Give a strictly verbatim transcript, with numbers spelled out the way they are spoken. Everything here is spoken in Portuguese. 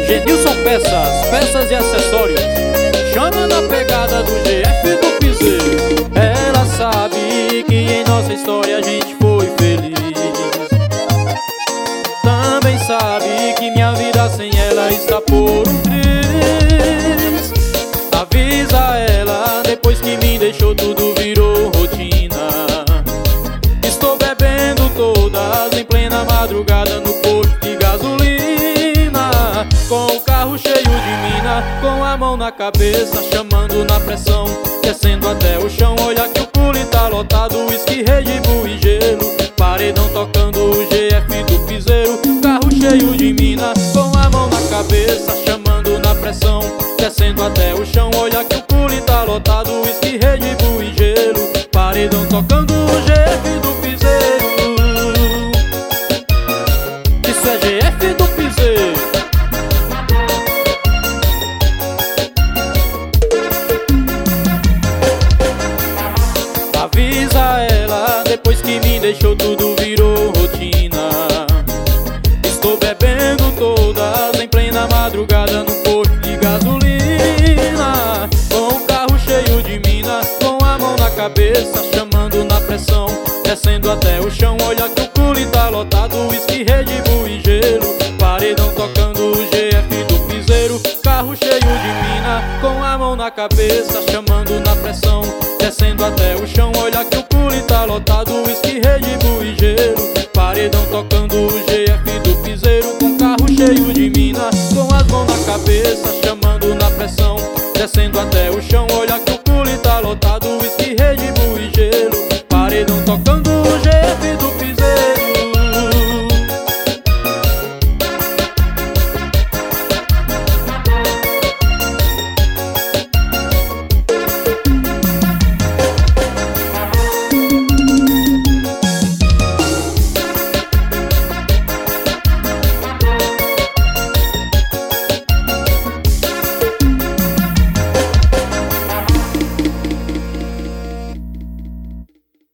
Genilson Peças, peças e acessórios. Chama na pegada do G F do Piseiro. Ela sabe que em nossa história a gente foi feliz. Também sabe que minha vida sem ela está por um triz. Avisa ela, depois que me deixou tudo virou rotina. Estou bebendo todas em plena madrugada no posto de gasolina, com o carro cheio de mina, com a mão na cabeça, chamando na pressão, descendo até o chão. Olha que o pule tá lotado, uísque, Red Bull e gelo, paredão tocando o G F do Piseiro. Carro cheio de mina, com a mão na cabeça, chamando na pressão, descendo até o chão. Olha que o pule tá lotado, uísque, Red Bull e gelo, paredão tocando o G F do Piseiro. Isso é G F do Piseiro. Avisa ela, depois que me deixou tudo virou rotina. Estou bebendo todas em plena madrugada no posto de gasolina, com o carro cheio de mina, com a mão na cabeça, chamando na pressão, descendo até o chão. Olha que o pule tá lotado, uísque, Red Bull e gelo, paredão tocando o G F do Piseiro. Carro cheio de mina, com a mão na cabeça, chamando na pressão, descendo até o chão. Olha que o pule tá lotado, uísque, Red Bull e gelo, paredão tocando o G F do Piseiro. Com carro cheio de mina, com as mãos na cabeça, chamando na pressão, descendo até o chão.